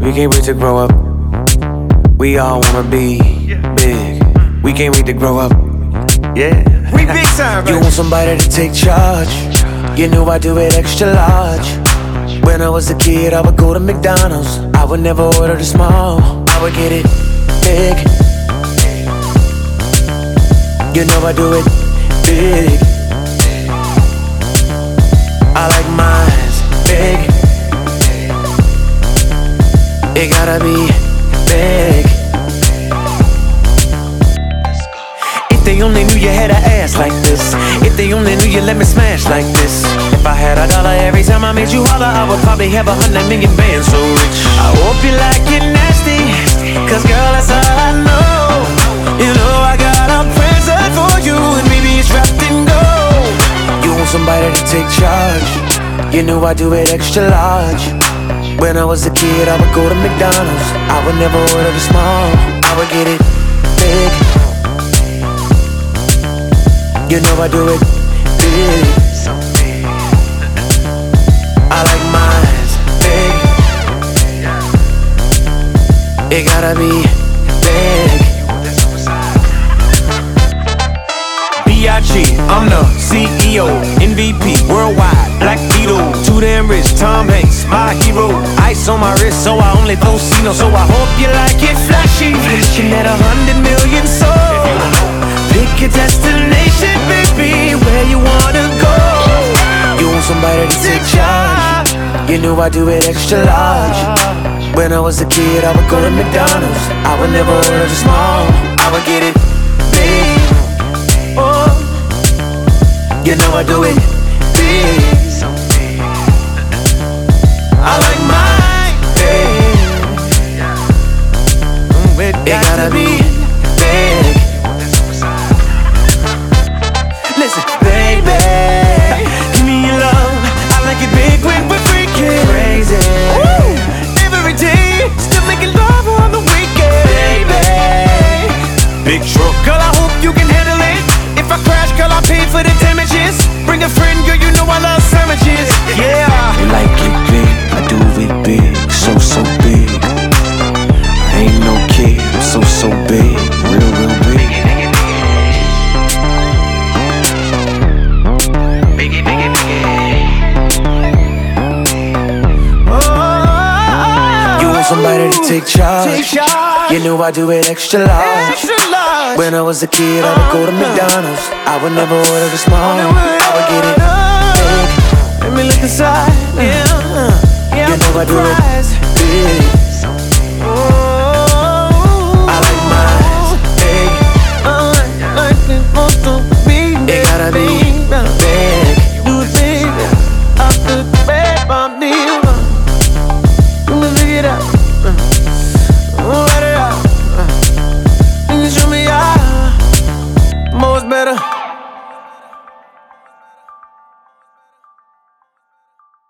We can't wait to grow up. We all wanna be big. We can't wait to grow up. Yeah. We big time, You want somebody to take charge. You know I do it extra large. When I was a kid, I would go to McDonald's. I would never order the small. I would get it big. You know I do it big. I like mine big. It gotta be big. If they only knew you had an ass like this. If they only knew you let me smash like this. If I had $1 every time I made you holler, I would probably have 100 million bands so rich. I hope you like it nasty, cause girl, that's all I know. You know I got a present for you, and maybe it's wrapped in gold. You want somebody to take charge. You know I do it extra large. When I was a kid, I would go to McDonald's. I would never order the small. I would get it big. You know I do it big. I like mine big. It gotta be big. B.I.G. I'm the CEO, MVP, worldwide, Black Beetle, too damn rich, Tom Hanks, my hero. Ice on my wrist, so I only throw Cino. So I hope you like it flashy, flashing at 100 million sold. Pick your destination, baby, where you wanna go. You want somebody to take charge. You know I do it extra large. When I was a kid, I would go to McDonald's. I would never order the small. I would get it big. Oh, you know I do it big. I like mine big. It gotta be big. Listen, baby, give me your love. I like it big when we're freaking crazy. Woo! Every day, still making love on the weekend, baby. Big truck, girl, I hope you can handle it. If I crash, girl, I'll pay for the damages. Bring a friend, girl, you know I love sandwiches. Yeah. You like it big, I do it big, so big. I ain't no kid, I'm so big, real big. You want somebody to take charge. You know I do it extra large. When I was a kid, I would go to McDonald's. I would never order the small. I would get it big. Let me look inside. You know I do it